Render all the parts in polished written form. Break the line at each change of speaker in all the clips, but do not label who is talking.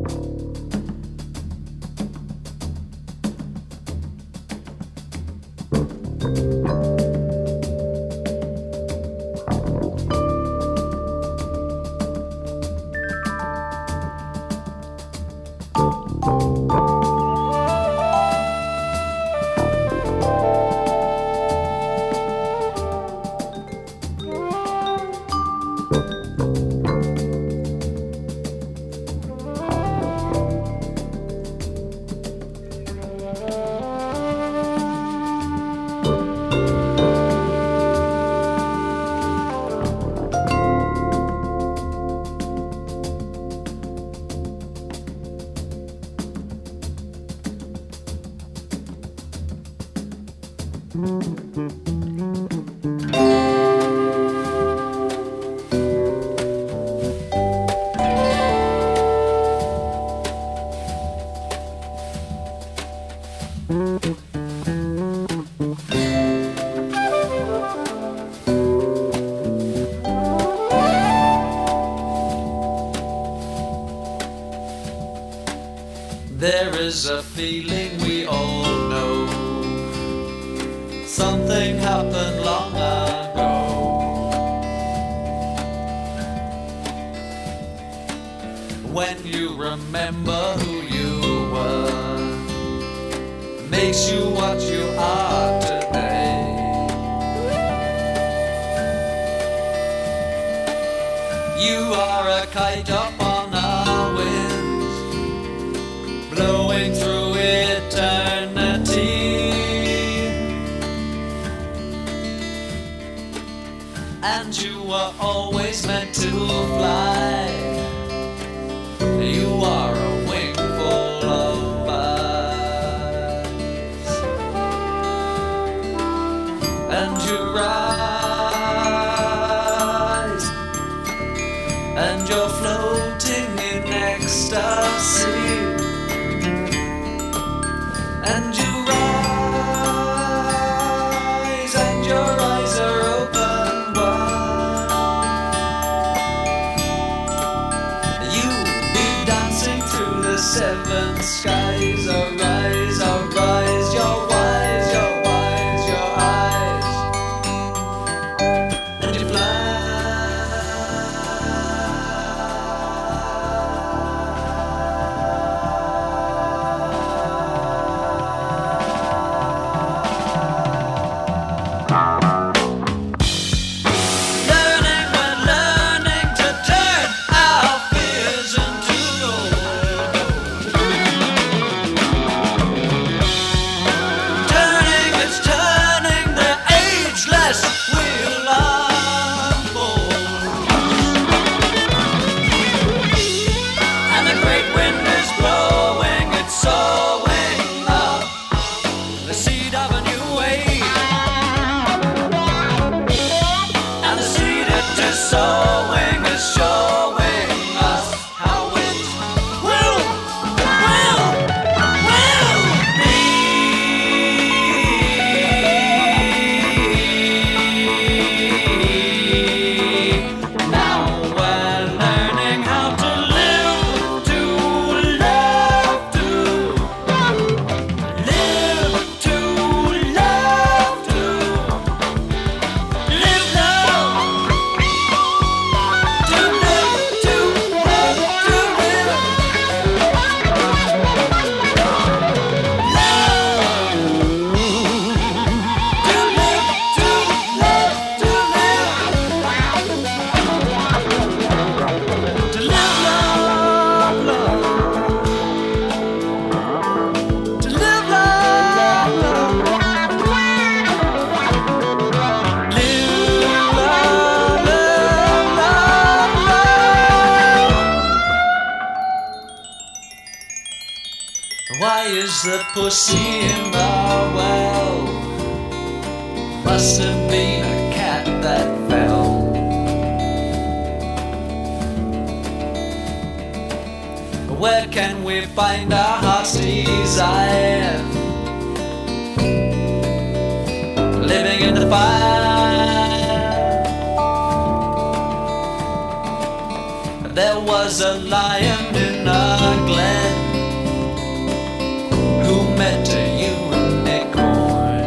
There is a feeling we all know. Something happened long ago. When you remember who you were, makes you what you are today. You are a kite up on a wind, blowing through eternity. And you were always meant to fly. You are a wing full of eyes. And you rise, and you're floating in ecstasy. And you rise, and your eyes are open wide. You be dancing through the seven skies. Arise, arise, you're wise, you're wise, your eyes. And you fly. Sowing is showing us how it will be. Now we're learning how to live, to love, to live, to love, to live love. Why is the pussy in the well? Must have been a cat that fell. Where can we find our heart's desire? Living in the fire. There was a lion in a glen who met a unicorn.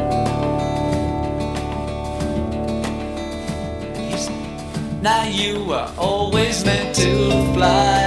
Now you were always meant to fly.